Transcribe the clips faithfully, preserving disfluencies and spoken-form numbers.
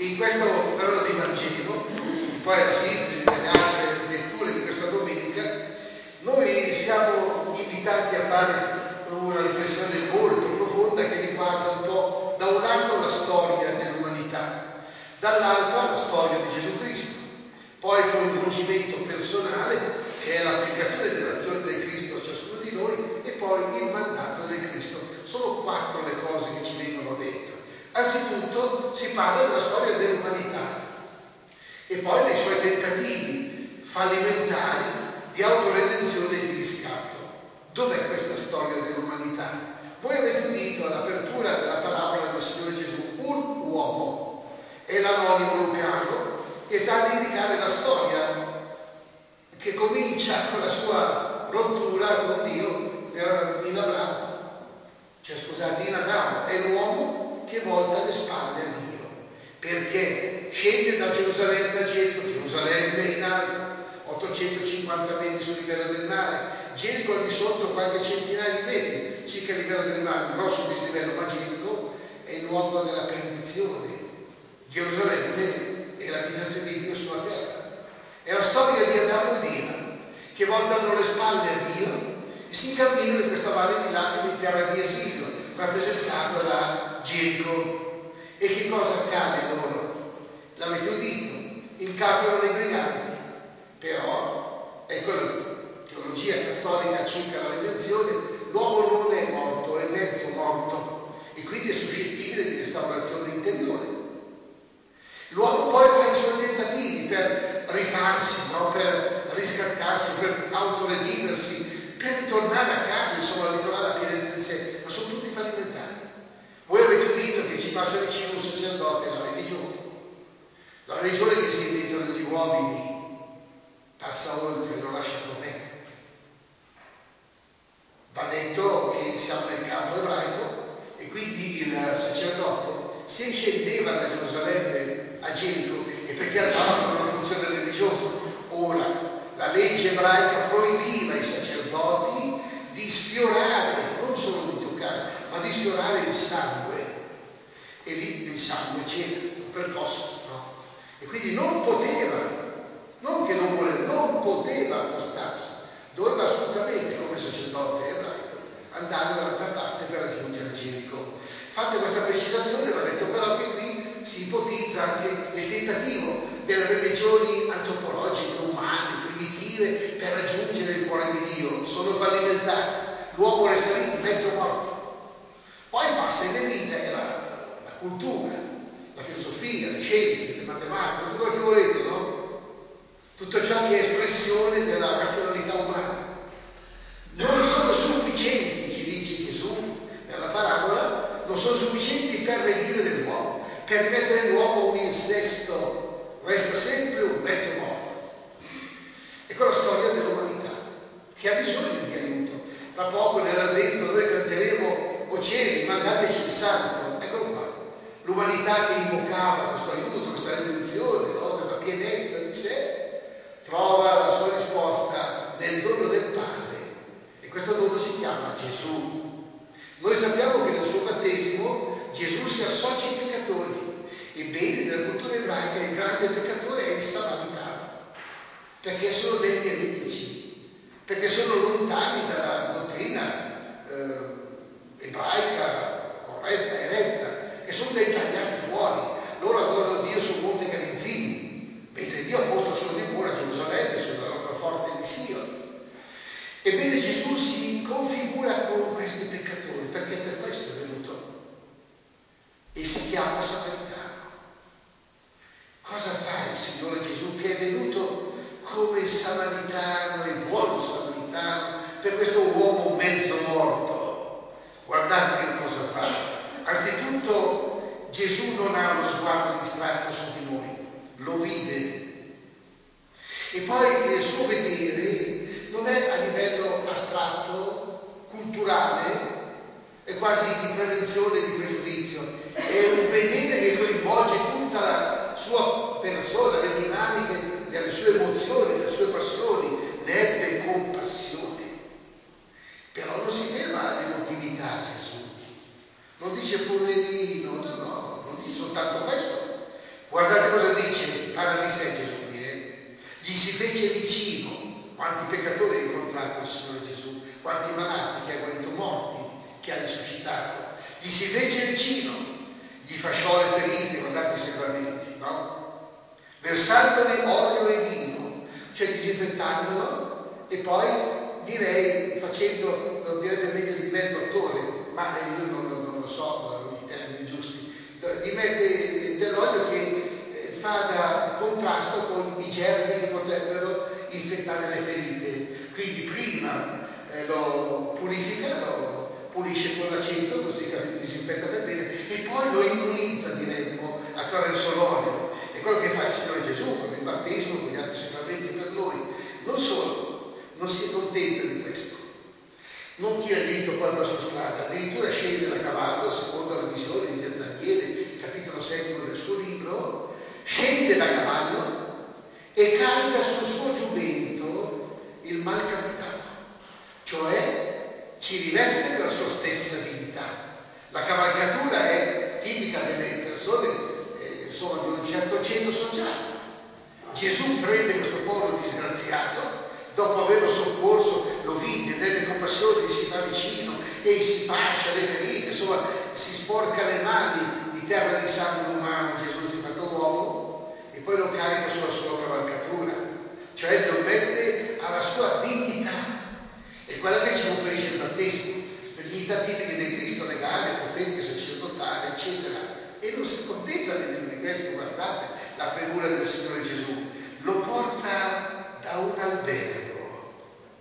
In questo brano di Vangelo, che poi è la sintesi delle altre letture di questa domenica, noi siamo invitati a fare una riflessione molto profonda che riguarda un po' da un lato la storia dell'umanità, dall'altra la storia di Gesù Cristo, poi il coinvolgimento personale che è l'applicazione dell'azione del Cristo a ciascuno di noi e poi il mandato del Cristo. Sono quattro le cose che ci vengono dette. Anzitutto si parla della storia dell'umanità e poi dei suoi tentativi fallimentari di autoredenzione e di riscatto. Dov'è questa storia dell'umanità? Voi avete udito all'apertura della parabola del Signore Gesù un uomo, è l'anonimo Lucano, che sta ad indicare la storia che comincia con la sua rottura con Dio in Abramo, cioè scusate, in Adamo, è l'uomo che volta le spalle a Dio, perché scende da Gerusalemme a Gerico, Gerusalemme in alto, ottocentocinquanta metri sul livello del mare, Gerico al di sotto qualche centinaia di metri circa il livello del mare, un grosso dislivello, ma Gerico è il luogo della perdizione, Gerusalemme è l'abitazione di Dio sulla terra. È la storia di Adamo ed Eva che voltano le spalle a Dio e si incamminano in questa valle di lacrime in terra di esilio, rappresentata da Gerico. E che cosa accade a loro? L'avete udito? Incappano nei briganti. Però, ecco la teologia cattolica circa la redenzione, l'uomo non è morto, è mezzo morto e quindi è suscettibile di restaurazione interiore. L'uomo poi fa i suoi tentativi per rifarsi, no? Per riscattarsi, per autoredimersi, per ritornare a casa, insomma, ritrovare la pienezza di sé, ma sono tutti fallimentari. Voi avete udito che ci passa vicino un sacerdote, la religione. La religione che si inventa degli uomini, passa oltre, lo lascia com'è. Va detto che siamo nel campo ebraico e quindi il sacerdote, se scendeva da Gerusalemme a Gerico e perché andava per una funzione religiosa. Ora, la legge ebraica proibiva ai sacerdoti di sfiorare, non solo di toccare, ma di sfiorare il sangue. E lì il sangue c'era, un percosso, no? E quindi non poteva, non che non voleva, non poteva accostarsi. Doveva assolutamente, come sacerdote ebraico, andare dall'altra parte per raggiungere Gerico. Fatta questa precisazione, va detto però che qui si ipotizza anche il tentativo delle religioni antropologiche, umane, primitive, per raggiungere il cuore di Dio. Sono fallimentari. L'uomo resta lì, mezzo morto. Poi passa in vita e la, la cultura, la filosofia, le scienze, le matematiche, tutto quello che volete, no? Tutto ciò che è espressione della razionalità umana. Non sono sufficienti, ci dice Gesù nella parabola, non sono sufficienti per redimere l'uomo, per rimettere l'uomo un insesto, resta sempre un mezzo morto. Ecco la storia dell'umanità, che ha bisogno di aiuto. Tra poco nell'Avvento noi canteremo "O cieli, mandateci il Santo", eccolo qua. L'umanità che invocava questo aiuto, questa redenzione, no? Questa pienezza di sé, trova la sua risposta nel dono del Padre e questo dono si chiama Gesù. Noi sappiamo che nel suo battesimo Gesù si associa ai peccatori. Ebbene, nella cultura ebraica il grande peccatore è il samaritano, perché sono degli eretici, perché sono lontani dalla dottrina eh, ebraica corretta, eretta, che sono dei tagliati fuori. Loro adorano Dio sul monte Garizzini, mentre Dio ha posto la sua dimora a Gerusalemme, sulla roccaforte di Sion. Ebbene Gesù si configura con questi peccatori, perché per questo è venuto. E si chiama Samaritano. Cosa fa il Signore Gesù che è venuto come Samaritano e buon Samaritano per questo uomo mezzo morto? Guardate che cosa fa. Anzitutto Gesù non ha uno sguardo distratto su di noi, lo vide. E poi il suo vedere non è a livello astratto, culturale, è quasi di prevenzione, di pregiudizio, è un vedere che coinvolge tutta la sua persona, le dinamiche delle sue emozioni, delle sue passioni, ne ebbe compassione. Però non si ferma all'emotività Gesù, non dice poverino, no, no, non dice soltanto questo. Guardate cosa dice, parla di sé Gesù qui, eh? Gli si fece vicino. Quanti peccatori ha incontrato il Signore Gesù, quanti malati che ha guarito, morti che ha risuscitato. Gli si fece vicino, gli fasciò le ferite, guardate i serramenti, no? Versandoli olio e vino, cioè disinfettandolo e poi direi facendo, lo direbbe meglio di me il dottore, ma io non, non lo so i termini giusti, gli mette dell'olio che fa da contrasto con i germi che potrebbero infettare le ferite. Quindi prima eh, lo purifica, lo pulisce con l'aceto così che disinfetta per bene e poi lo immunizza, diremmo, attraverso l'olio. È quello che fa il Signore Gesù con il battesimo, con gli altri sacramenti per noi. Non solo, non si accontenta di questo. Non tira dritto poi per la sua strada, addirittura scende da cavallo, secondo la visione di Daniele, capitolo settimo del suo libro, scende da cavallo e carica sul suo giumento il malcapitato, cioè ci riveste della sua stessa divinità. La cavalcatura è tipica delle persone, eh, insomma, di un certo ceto sociale. Gesù prende questo povero disgraziato, dopo averlo soccorso, lo vide, ebbe compassione, gli si fa vicino e gli si fascia le ferite, insomma, si sporca le mani di terra di sangue umano, Gesù si è fatto uomo, e poi lo carica sulla sua cavalcatura, cioè lo mette alla sua dignità. È quella che ci conferisce il battesimo, le dignità tipiche del Cristo, legale, profetiche, sacerdotale, eccetera. E non si accontenta nemmeno di questo, guardate la premura del Signore Gesù, lo porta da un albergo.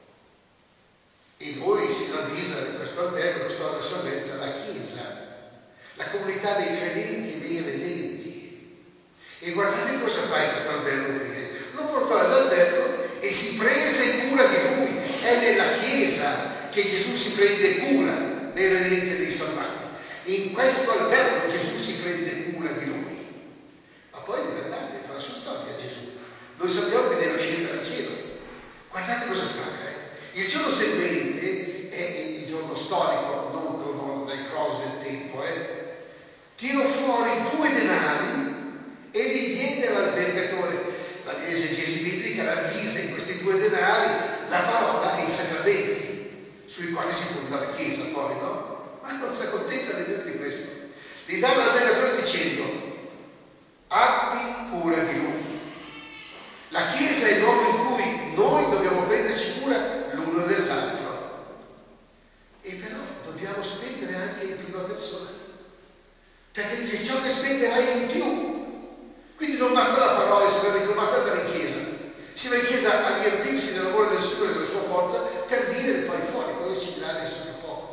E noi si ravvisa in questo albergo, la storia della salvezza, la Chiesa, la comunità dei credenti e dei redenti. E guardate cosa fa in questo albergo qui. Eh? Lo portò all'albergo e si prese cura di lui. È nella Chiesa che Gesù si prende cura dei redenti e dei salvati. In questo albergo Gesù si prende cura di noi. Ma poi deve andare, fa la sua storia Gesù. Noi sappiamo che deve scendere al cielo. Guardate cosa fa. Eh? Il giorno seguente, è il giorno storico, non cronologico, dai cross del tempo, eh? tirò fuori due denari e li diede all'albergatore. La esegesi biblica ravvisa in questi due denari la parola e i sacramenti, sui quali si fonda la Chiesa poi, no? Ma non si accontenta nemmeno di questo. Li dà all'albergatore dicendo: abbi cura di lui. La Chiesa è il luogo in cui noi dobbiamo prenderci cura l'uno dell'altro. E però dobbiamo spendere anche in prima persona. Perché dice ciò che spenderai in più. Quindi non basta la parola, non basta andare in chiesa. Si va in chiesa a riempirsi dell'amore del Signore e della sua forza per vivere poi fuori, quello che ci dirà adesso tra poco.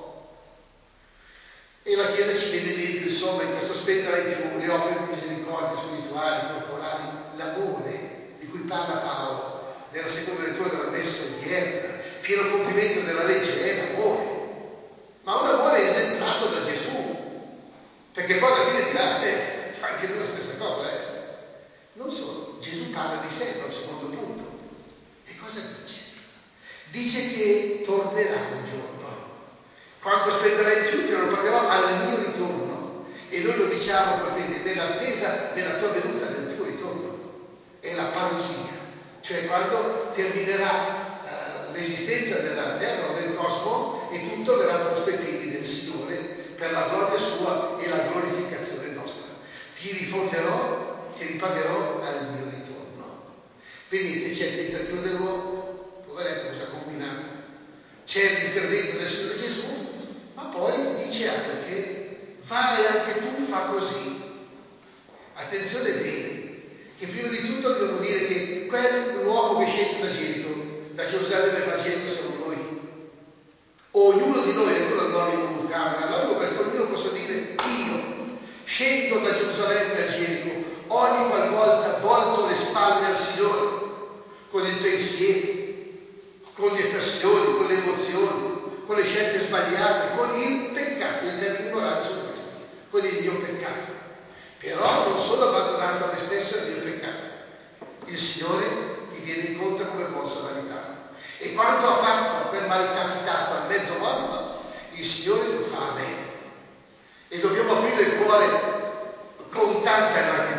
E la Chiesa ci vede dentro, insomma, in questo spendere in più, le opere di misericordia spirituali, corporali, l'amore di cui parla Paolo nella seconda lettura della messa odierna, pieno compimento della legge è l'amore. Ma un amore esemplato da Gesù, perché poi alla fine dirà, eh, fa anche lui la stessa cosa, eh. Non solo, Gesù parla di sé, al secondo punto. E cosa dice? Dice che tornerà un giorno. Quanto spenderà in più te lo pagherò al mio ritorno. E noi lo diciamo per fede, nell'attesa della tua venuta, del tuo ritorno. È la parousia, cioè quando terminerà eh, l'esistenza della terra o del cosmo e tutto verrà posto ai piedi del Signore per la gloria sua e la glorificazione nostra. Ti rifonderò, ti ripagherò al mio ritorno. Vedete, c'è il tentativo dell'uomo, poveretto cosa ha combinato. C'è l'intervento del Signore Gesù, ma poi dice anche, vai anche tu, fa così. Attenzione bene, che prima di tutto dobbiamo dire che quell'uomo che scende da Gerico, da Gerusalemme va a Gerico siamo noi. Ognuno di noi, ecco l'anonimo lucano, è anonimo perché ognuno possa dire, io scendo da Gerusalemme a Gerico, ogni qualvolta volto le spalle al Signore, con il pensiero, con le passioni, con le emozioni, con le scelte sbagliate, con il peccato. I termini morali sono questi, con il mio peccato. Però non sono abbandonato a me stesso e al mio peccato. Il Signore mi viene incontro come buon samaritano. E quanto ha fatto a quel malcapitato, al mezzo morto, il Signore lo fa a me. E dobbiamo aprire il cuore con tanta gratitudine a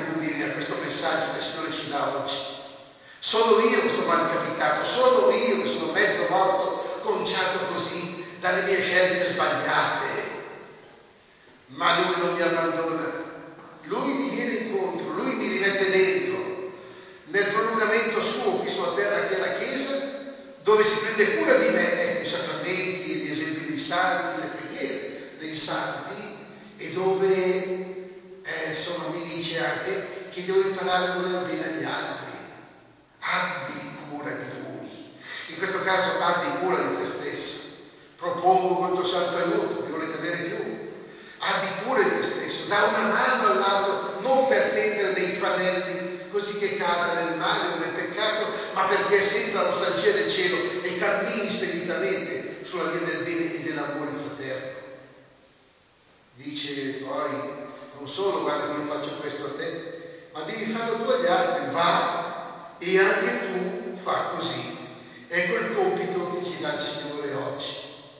bene questo messaggio che il Signore ci dà oggi. Solo io che sto mal capitato, solo io che sono mezzo morto, conciato così dalle mie scelte sbagliate. Ma Lui non mi abbandona, Lui mi viene incontro, Lui mi rimette dentro, nel prolungamento suo qui sulla terra che è la Chiesa, dove si prende cura di me, ecco i sacramenti, gli esempi dei santi, le preghiere dei santi, e dove eh, insomma mi dice anche che devo imparare a volere bene agli altri. Abbi cura di Lui, in questo caso abbi cura di te stesso. Propongo col tuo santo aiuto, devo ricadere più. Abbi cura di te stesso, dà una mano all'altro, non per tendere dei tranelli così che cada nel male o nel peccato, ma perché senta la nostalgia del cielo e cammini speditamente sulla via del bene e dell'amore fraterno. Dice poi, non solo guarda che io faccio questo a te, ma devi farlo tu agli altri, va e anche tu fa così. Ecco il compito che ci dà il Signore oggi.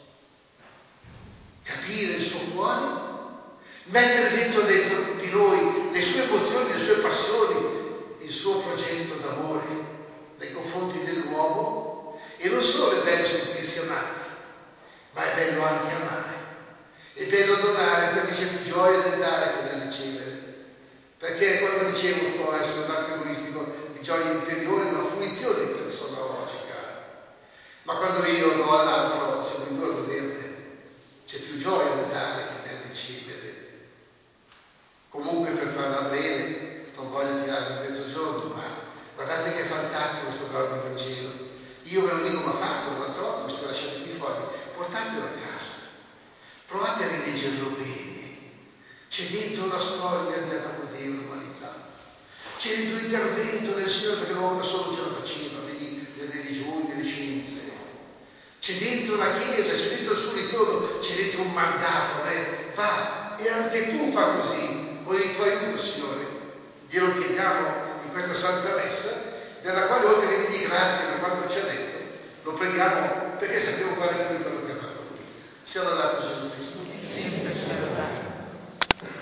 Capire il suo cuore, mettere dentro, dentro di noi le sue emozioni, le sue passioni, il suo progetto d'amore nei confronti dell'uomo. E non solo è bello sentirsi amati, ma è bello anche amare. È bello donare perché c'è più gioia nel dare che nel ricevere. Perché quando ricevo può essere un atto egoistico di gioia interiore, una fruizione personologica. Ma quando io do all'altro, siamo in due a goderne. C'è più gioia nel dare che nel ricevere. Comunque, per farla breve, non voglio tirarvi a mezzogiorno, ma guardate che è fantastico questo brano di Vangelo. Io ve lo dico, ma fatelo, l'altra volta questo lasciate qui fuori, portatelo a casa, provate a rileggerlo bene. C'è dentro la storia di Adamo e Dio, l'umanità. C'è dentro l'intervento del Signore, perché l'uomo da solo ce la faceva, vedi le religioni, le scienze. C'è dentro la Chiesa, c'è dentro il suo ritorno, c'è dentro un mandato a me. Va, e anche tu fa così, con il tuo aiuto, Signore. Glielo chiediamo in questa Santa Messa, della quale oltre che dirgli grazie per quanto ci ha detto, lo preghiamo perché sappiamo fare anche noi quello che ha fatto Lui. Sia lodato Gesù Cristo. Sempre sia lodato.